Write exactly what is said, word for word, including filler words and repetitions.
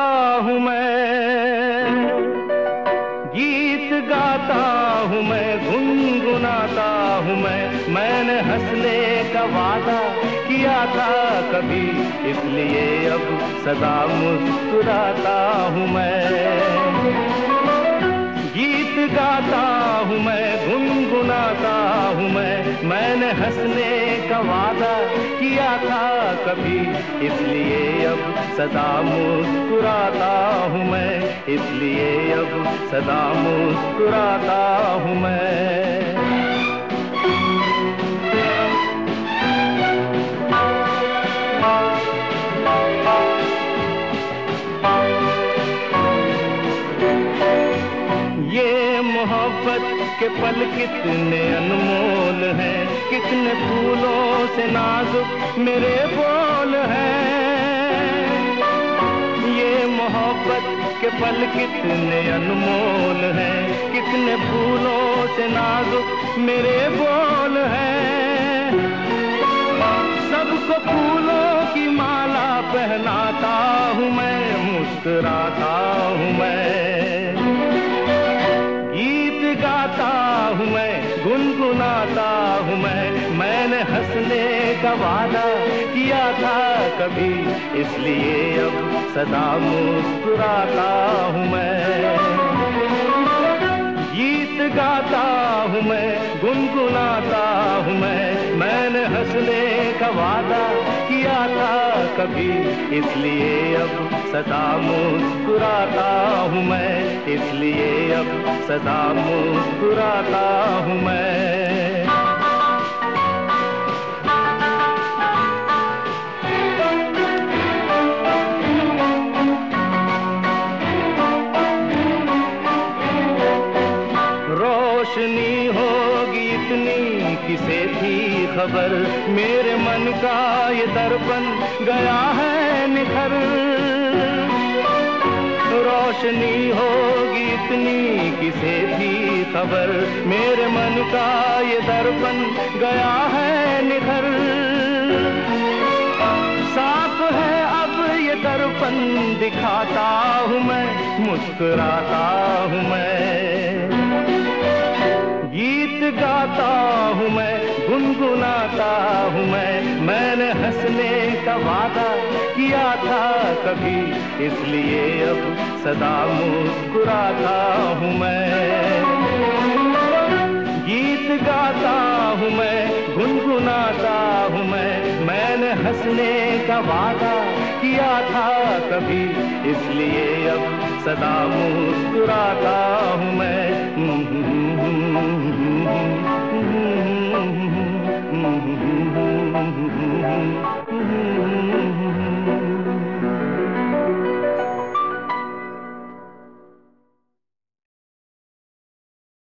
हूँ मैं, गीत गाता हूँ मैं, गुनगुनाता हूँ मैं। मैंने हंसने का वादा किया था कभी, इसलिए अब सदा मुस्कुराता हूँ मैं। गीत गाता हूँ मैं, गुनगुनाता हूँ मैं। मैंने हंसने का वादा किया था कभी, इसलिए अब सदा मुस्कुराता हूँ मैं, इसलिए अब सदा मुस्कुराता हूँ मैं। ये मोहब्बत के पल कितने अनमोल हैं, कितने फूलों से नाजुक मेरे बोल हैं। ये मोहब्बत के पल कितने अनमोल हैं, कितने फूलों से नाजुक मेरे बोल हैं। सबको फूलों की माला पहनाता हूँ मैं, मुस्कुराता हूँ मैं। गाता हूँ मैं, गुनगुनाता हूँ मैं। मैंने हंसने का वादा किया था कभी, इसलिए अब सदा मुस्कुराता हूँ मैं। गीत गाता हूँ मैं, गुनगुनाता हूँ मैं। मैंने हंसने का वादा किया था कभी, इसलिए अब सदा मुस्कुराता हूँ मैं, इसलिए अब सदा मुस्कुराता हूँ मैं। रोशनी होगी इतनी किसे थी खबर, मेरे मन का ये दर्पण गया है निखर। रोशनी होगी इतनी किसे थी खबर, मेरे मन का ये दर्पण गया है निखर। साफ है अब ये दर्पण दिखाता हूँ मैं, मुस्कुराता हूँ मैं। गीत गाता हूँ मैं, गुनगुनाता हूँ मैं। मैंने हंसने का वादा किया था कभी, इसलिए अब सदा मुस्कुराता हूँ मैं। गीत गाता हूँ मैं, गुनगुनाता हूँ मैं। मैंने हंसने का वादा किया था कभी, इसलिए अब सदा मुस्कुराता हूँ मैं।